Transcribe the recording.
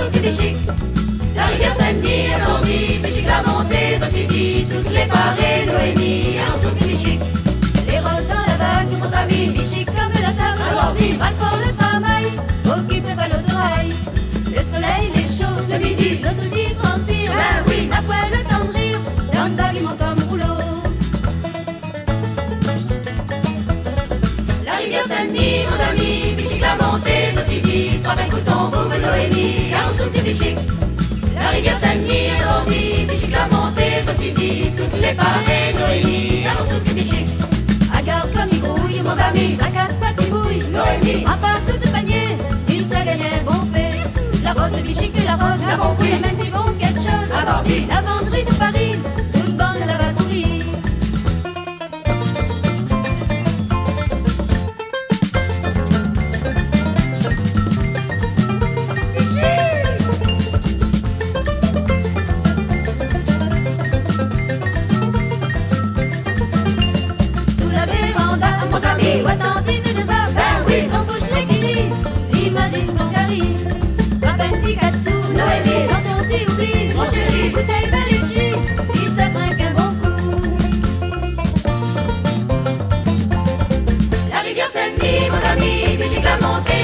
Anso, Bichic. La rivière Saint-Denis, Ansordi, Bichic, la montée, Zotidi, toutes les parées, Noémie, Anso, Bichic. Les roses dans la vague, tout mon ami, Bichic comme la sable, Ansordi, mal fort le travail, occupe pas l'autorail. Le soleil, les choses, le midi, notre dit transpire, ben oui, ma foi, le temps de rire, dans le baguement comme rouleau. La rivière Saint-Denis, nos amis, Bichic, la montée, Zotidi, trois belles coutons, vous, Noémie, Anso, Bichic. La rivière Saint-Denis, Ansordi, Bichic, la montée, Zotidi, toutes les parées, Noémie, Anso, Bichic. Agarde comme il grouille, mon ami, tracasse pas tes bouilles, Noémie, à part tout le panier, il s'est gagné un bon fait. La rose de Bichic et la rose, la bon prix, même ils vont quelque chose, Ansordi, la venderie de Paris, toute bande la batterie. Où attentive des arbres, ben oui, son bouche équilibre, l'imagine son gari. Un petit katsou, Noémie, dans son petit oubli, mon chéri, bouteille Belici, il s'apprend qu'un bon coup. La rivière Saint-Denis, mon ami, Bichic, la montée,